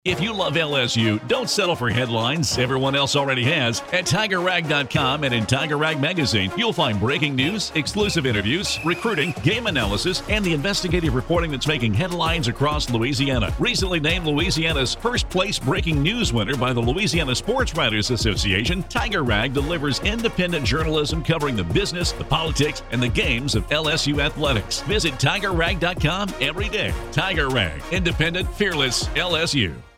If you love LSU, don't settle for headlines everyone else already has. At TigerRag.com and in Tiger Rag Magazine, you'll find breaking news, exclusive interviews, recruiting, game analysis, and the investigative reporting that's making headlines across Louisiana. Recently named Louisiana's first-place breaking news winner by the Louisiana Sports Writers Association, Tiger Rag delivers independent journalism covering the business, the politics, and the games of LSU athletics. Visit TigerRag.com every day. Tiger Rag, independent, fearless LSU.